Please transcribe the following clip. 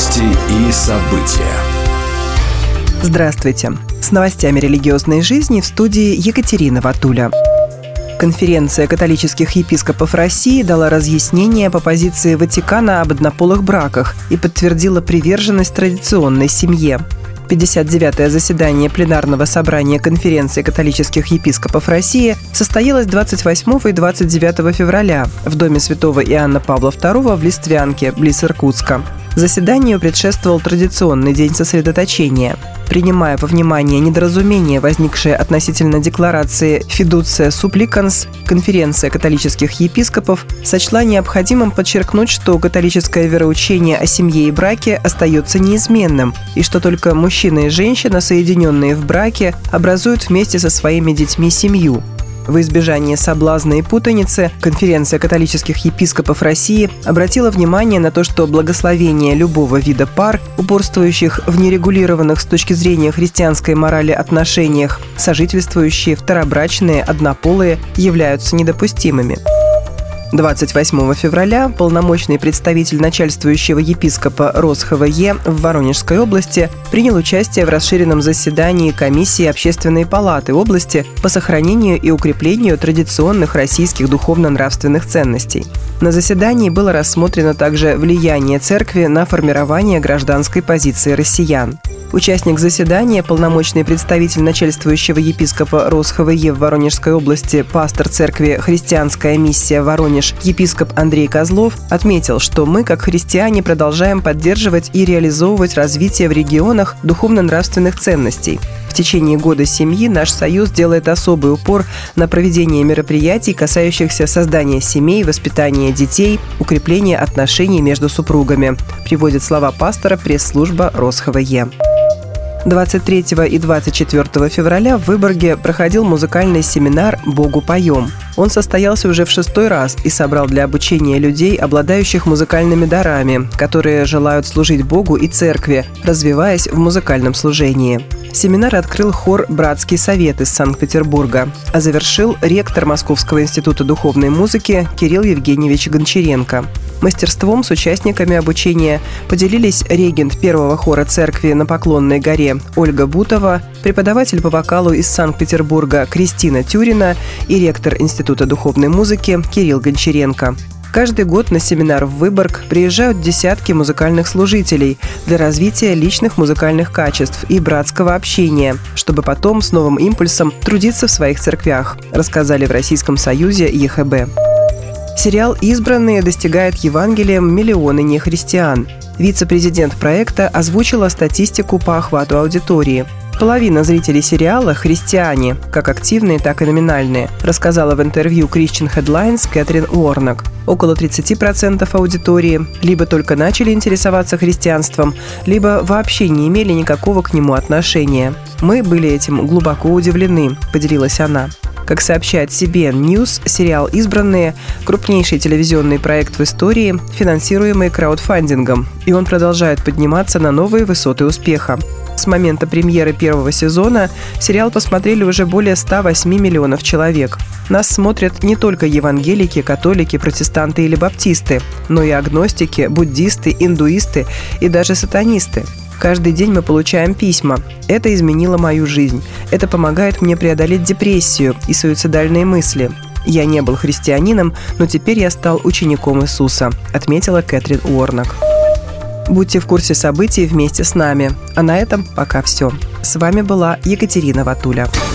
Новости и события. Здравствуйте! С новостями религиозной жизни в студии Екатерина Ватуля. Конференция католических епископов России дала разъяснение по позиции Ватикана об однополых браках и подтвердила приверженность традиционной семье. 59-е заседание пленарного собрания Конференции католических епископов России состоялось 28 и 29 февраля в доме святого Иоанна Павла II в Листвянке, близ Иркутска. Заседанию предшествовал традиционный день сосредоточения. Принимая во внимание недоразумение, возникшее относительно декларации «Fiducia Supplicans», Конференция католических епископов сочла необходимым подчеркнуть, что католическое вероучение о семье и браке остается неизменным, и что только мужчина и женщина, соединенные в браке, образуют вместе со своими детьми семью. В избежание соблазна и путаницы Конференция католических епископов России обратила внимание на то, что благословение любого вида пар, упорствующих в нерегулированных с точки зрения христианской морали отношениях, сожительствующие, второбрачные, однополые, являются недопустимыми. 28 февраля полномочный представитель начальствующего епископа Росхова Е. в Воронежской области принял участие в расширенном заседании комиссии Общественной палаты области по сохранению и укреплению традиционных российских духовно-нравственных ценностей. На заседании было рассмотрено также влияние церкви на формирование гражданской позиции россиян. Участник заседания, полномочный представитель начальствующего епископа Росхова Е. в Воронежской области, пастор церкви «Христианская миссия Воронеж» епископ Андрей Козлов, отметил, что мы, как христиане, продолжаем поддерживать и реализовывать развитие в регионах духовно-нравственных ценностей. В течение года семьи наш союз делает особый упор на проведение мероприятий, касающихся создания семей, воспитания детей, укрепления отношений между супругами, приводит слова пастора пресс-служба Росхова Е. 23 и 24 февраля в Выборге проходил музыкальный семинар «Богу поем». Он состоялся уже в 6-й раз и собрал для обучения людей, обладающих музыкальными дарами, которые желают служить Богу и церкви, развиваясь в музыкальном служении. Семинар открыл хор «Братский совет» из Санкт-Петербурга, а завершил ректор Московского института духовной музыки Кирилл Евгеньевич Гончаренко. Мастерством с участниками обучения поделились регент первого хора церкви на Поклонной горе Ольга Бутова, преподаватель по вокалу из Санкт-Петербурга Кристина Тюрина и ректор Института духовной музыки Кирилл Гончаренко. Каждый год на семинар в Выборг приезжают десятки музыкальных служителей для развития личных музыкальных качеств и братского общения, чтобы потом с новым импульсом трудиться в своих церквях, рассказали в Российском Союзе ЕХБ. Сериал «Избранные» достигает Евангелием миллионы нехристиан. Вице-президент проекта озвучила статистику по охвату аудитории. Половина зрителей сериала – христиане, как активные, так и номинальные, рассказала в интервью Christian Headlines Кэтрин Уорнок. Около 30% аудитории либо только начали интересоваться христианством, либо вообще не имели никакого к нему отношения. Мы были этим глубоко удивлены, поделилась она. Как сообщает CBN News, сериал «Избранные» – крупнейший телевизионный проект в истории, финансируемый краудфандингом, и он продолжает подниматься на новые высоты успеха. С момента премьеры первого сезона сериал посмотрели уже более 108 миллионов человек. Нас смотрят не только евангелики, католики, протестанты или баптисты, но и агностики, буддисты, индуисты и даже сатанисты. Каждый день мы получаем письма. Это изменило мою жизнь. Это помогает мне преодолеть депрессию и суицидальные мысли. Я не был христианином, но теперь я стал учеником Иисуса, отметила Кэтрин Уорнок. Будьте в курсе событий вместе с нами. А на этом пока все. С вами была Екатерина Ватуля.